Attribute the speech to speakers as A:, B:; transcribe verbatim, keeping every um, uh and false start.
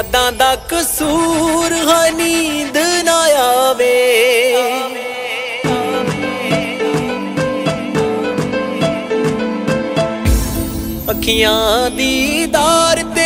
A: यादां दा कसूर है नींद ना आवे। अखियां दीदार